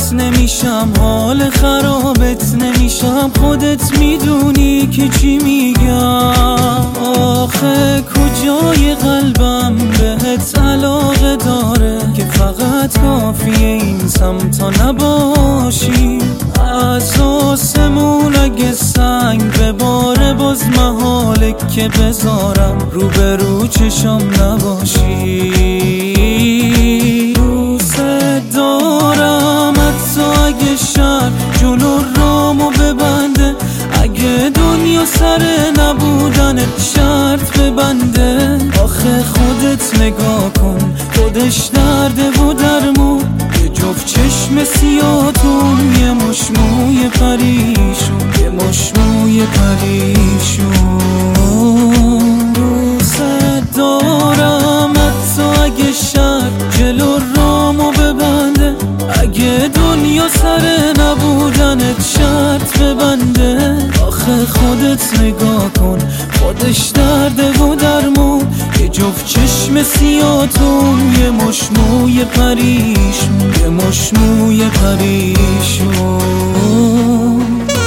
خرابت نمیشم، حال خرابت نمیشم، خودت میدونی که چی میگم. آخه کجای قلبم بهت علاقه داره که فقط کافیه این سمتا نباشی. از آسمون اگه سنگ بباره باز محاله که بذارم روبرو چشم نباشی. دوست دارم حتی اگه شهر جلو رامو ببنده، اگه دنیا سر نبودنت شرط ببنده. آخه خودت نگاه کن، خودش درده و درمون، یه جفت چشم سیاتون، یه مش موی پریشون، یه مش موی پریشون. دوست دارم حتی اگه شهر جلو رامو ببنده، اگه دنیا سر نبودنت شرط ببنده. آخه خودت نگاه کن، خودش درده و درمون، یه جفت چشم سیاتون، یه مش موی پریشون، یه مش موی پریشون.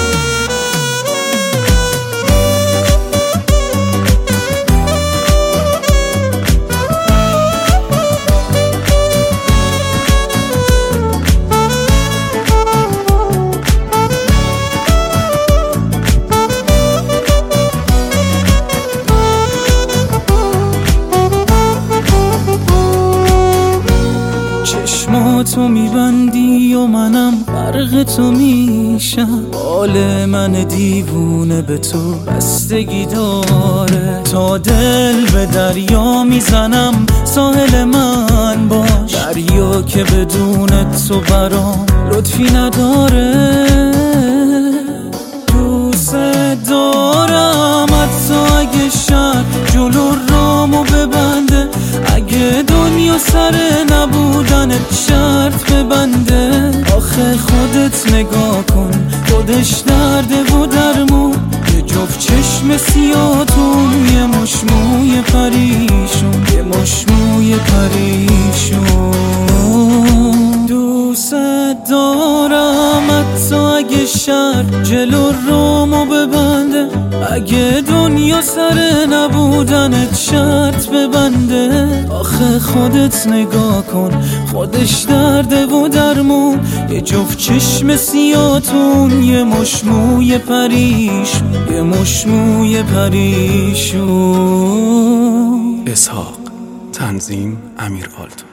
تو میبندی و منم غرق تو میشم، حال من دیوونه به تو بستگی داره. تا دل به دریا میزنم ساحل من باش، دریا که بدون تو برام لطفی نداره. دوست دارم حتی اگه شهر جلو رامو ببنده، اگه دنیا سر نبودنت شرط ببنده. آخه خودت نگاه کن، خودش درده و درمون، یه جفت چشم سیاتون، یه مش موی پریشون، یه مش موی پریشون. دوست دارم حتی اگه شهر جلو رامو ببنده، اگه دنیا سر نبودنت شرط ببنده. آخه خودت نگاه کن، خودش درده و درمون، یه جفت چشم سیاتون، یه مش موی پریشون، یه مش موی پریشون. اسحاق، تنظیم امیر آلتو.